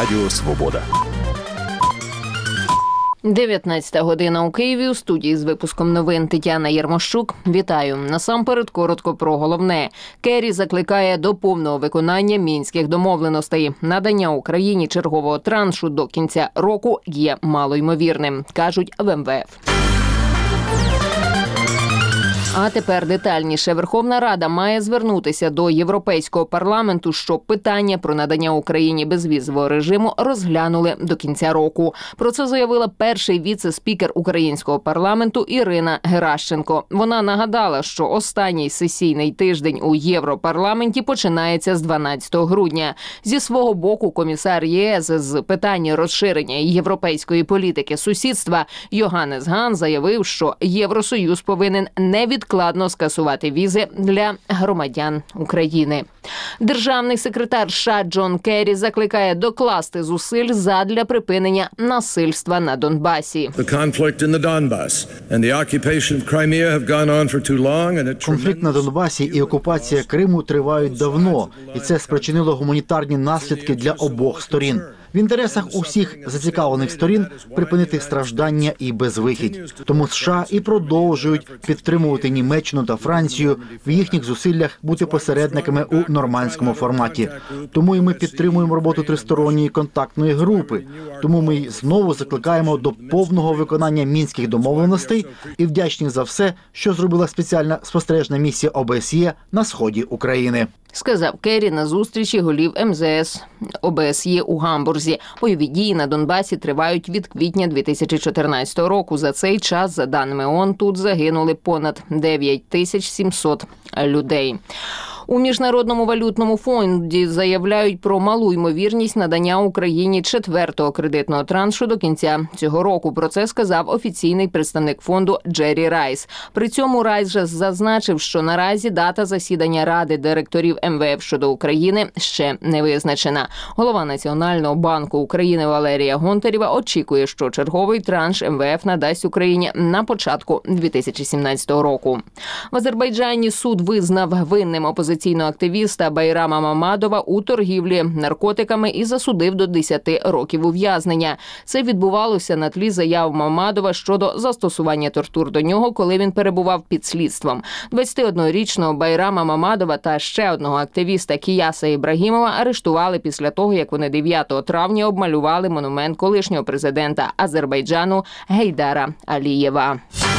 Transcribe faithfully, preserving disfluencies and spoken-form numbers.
Радіо Свобода. дев'ятнадцята година у Києві. У студії з випуском новин Тетяна Єрмощук. Вітаю. Насамперед коротко про головне. Керрі закликає до повного виконання мінських домовленостей. Надання Україні чергового траншу до кінця року є малоймовірним, кажуть в ем ве еф. А тепер детальніше. Верховна Рада має звернутися до Європейського парламенту, щоб питання про надання Україні безвізового режиму розглянули до кінця року. Про це заявила перший віце-спікер українського парламенту Ірина Геращенко. Вона нагадала, що останній сесійний тиждень у Європарламенті починається з дванадцятого грудня. Зі свого боку комісар ЄС з питань розширення європейської політики сусідства Йоханнес Хан заявив, що Євросоюз повинен не від Відкладно скасувати візи для громадян України. Державний секретар США Джон Керрі закликає докласти зусиль задля припинення насильства на Донбасі. Конфлікт на Донбасі і окупація Криму тривають давно, і це спричинило гуманітарні наслідки для обох сторін. В інтересах усіх зацікавлених сторін припинити страждання і безвихідь. Тому США і продовжують підтримувати Німеччину та Францію в їхніх зусиллях бути посередниками у нормандському форматі. Тому і ми підтримуємо роботу тристоронньої контактної групи. Тому ми знову закликаємо до повного виконання мінських домовленостей і вдячні за все, що зробила спеціальна спостережна місія о бе ес є на сході України. Сказав Керрі на зустрічі голів ем зе ес о бе ес є у Гамбурзі. Бойові дії на Донбасі тривають від квітня дві тисячі чотирнадцятого року. За цей час, за даними ООН, тут загинули понад дев'ять тисяч сімсот людей. У Міжнародному валютному фонді заявляють про малу ймовірність надання Україні четвертого кредитного траншу до кінця цього року. Про це сказав офіційний представник фонду Джері Райс. При цьому Райс же зазначив, що наразі дата засідання Ради директорів ем ве еф щодо України ще не визначена. Голова Національного банку України Валерія Гонтарєва очікує, що черговий транш ем ве еф надасть Україні на початку дві тисячі сімнадцятого року. В Азербайджані суд визнав винним опозиційного активіста Байрама Мамадова у торгівлі наркотиками і засудив до десяти років ув'язнення. Це відбувалося на тлі заяв Мамадова щодо застосування тортур до нього, коли він перебував під слідством. двадцятиоднорічного Байрама Мамадова та ще одного активіста Кіяса Ібрагімова арештували після того, як вони дев'ятого травня обмалювали монумент колишнього президента Азербайджану Гейдара Алієва.